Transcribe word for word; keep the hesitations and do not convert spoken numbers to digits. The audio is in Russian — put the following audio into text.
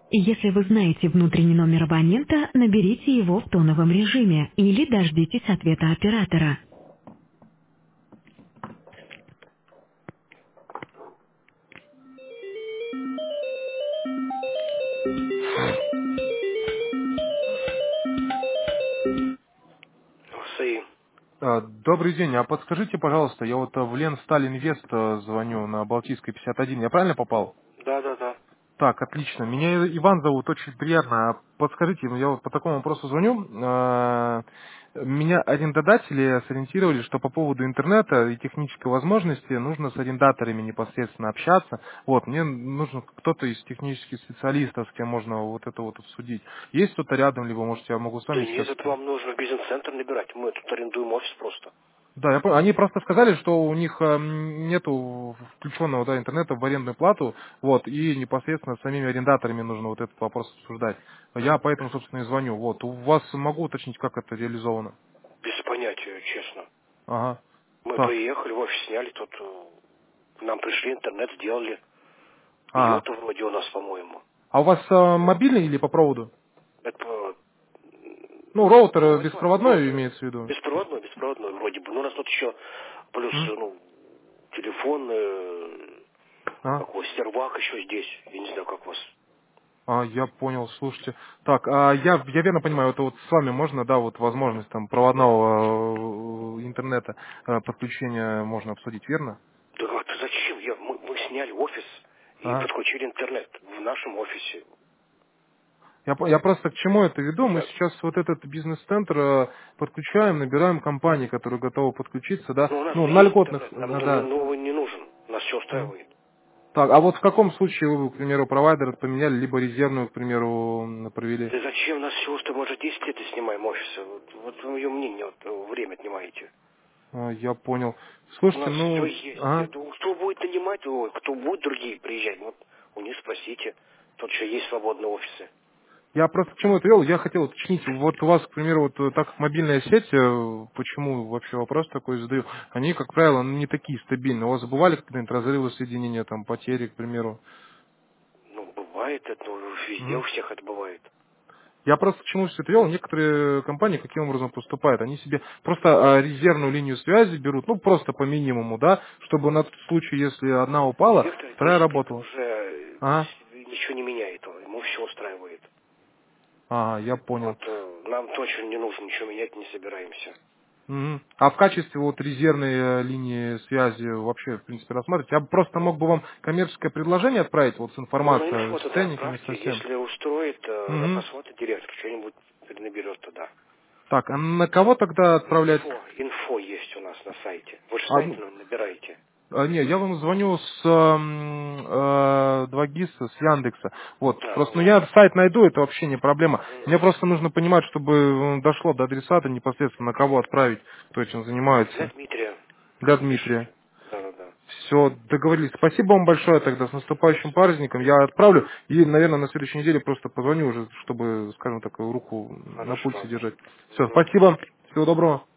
Если вы знаете внутренний номер абонента, наберите его в тоновом режиме или дождитесь ответа оператора. САИ. А, Добрый день, а подскажите, пожалуйста, я вот а, в Ленсталь Инвест а, звоню на Балтийской пятьдесят один, я правильно попал? Да, да, да. Так, отлично. Меня Иван зовут, очень приятно. А подскажите, ну, я вот по такому вопросу звоню. А, Меня арендодатели сориентировали, что по поводу интернета и технической возможности нужно с арендаторами непосредственно общаться. Вот, мне нужен кто-то из технических специалистов, с кем можно вот это вот обсудить. Есть кто-то рядом, либо, может, я могу с Да вами нет, сейчас... это вам нужно бизнес-центр набирать. Мы тут арендуем офис просто. Да, я понял. Они просто сказали, что у них эм, нету включенного да, интернета в арендную плату, вот, и непосредственно с самими арендаторами нужно вот этот вопрос обсуждать. Я поэтому, собственно, и звоню. Вот. У вас могу уточнить, как это реализовано? Без понятия, честно. Ага. Мы Так. приехали, в офис сняли, тут э, к нам пришли, интернет сделали. Ага. Йота вроде у нас, по-моему. А у вас э, мобильный или по проводу? Это Ну, роутер э, Wi-Fi, беспроводной роутер. имеется в виду. Беспроводной, беспроводной вроде бы. Ну, у нас тут еще плюс, М? ну, телефон, э, А? какой, сервак еще здесь. Я не знаю, как у вас. А, я понял, слушайте. Так, а я, я верно понимаю, это вот с вами можно, да, вот возможность там проводного э, интернета э, подключения можно обсудить, верно? Да как-то зачем? Я, мы, мы сняли офис и Ага. подключили интернет в нашем офисе. Я, по- я просто к чему это веду? Мы Я, сейчас вот этот бизнес-центр э, подключаем, набираем компании, которые готовы подключиться, да, ну, у нас ну, уже на есть льготных, интернет. Нам э, н- да. новый не нужен. Нас все М. устраивает. Так, а вот в каком случае вы, к примеру, провайдера поменяли, либо резервную, к примеру, м, провели? Да зачем нас все устраивает? Мы уже десять лет и снимаем офисы. Вот, вот мое мнение, вот, э, время отнимаете. А, я понял. У Слушайте, нас все ну, есть. ага. Это, кто будет нанимать, ой, кто будет другие приезжать, вот у них спросите. Тут что есть свободные офисы. Я просто к чему это вел? Я хотел уточнить, вот у вас, к примеру, вот э, так как мобильная сеть, э, почему вообще вопрос такой задаю, они, как правило, ну, не такие стабильные. У вас бывали какие-нибудь разрывы соединения, там, потери, к примеру? Ну, бывает это, ну, везде у Мгм. всех это бывает. Я просто к чему все это вел, некоторые компании каким образом поступают, они себе просто а, резервную линию связи берут, ну, просто по минимуму, да, чтобы на тот случай, если одна упала, Виктор, вторая десять лет работала. уже Ага, ничего не меняет. Ему все устраивает. ага, я понял. Вот э, нам точно не нужно ничего менять, не собираемся. Мгм. А в качестве вот резервной э, линии связи вообще, в принципе, рассматривать? Я бы просто мог бы вам коммерческое предложение отправить, вот с Ну, на информацией, инфо с тогда ценниками, отправьте. совсем. Если устроит, э, Мгм. посмотрит директор, что-нибудь наберет туда. Так, а на кого тогда отправлять? Инфо, инфо есть у нас на сайте. Вы же А, сайт ну, ну, набираете. а, не, я вам звоню с эм, э, два гиса, с Яндекса. Вот, А, просто, ну, вот. я сайт найду, это вообще не проблема. Мгм. Мне просто нужно понимать, чтобы э, дошло до адресата непосредственно, на кого отправить, кто этим Для занимается. Дмитрия Для Дмитрия. пишите. Да-да-да. Все, договорились. Спасибо вам большое тогда, с наступающим праздником. Я отправлю и, наверное, на следующей неделе просто позвоню уже, чтобы, скажем так, руку на пульсе Хорошо. держать. Все, Мгм. спасибо. Всего доброго.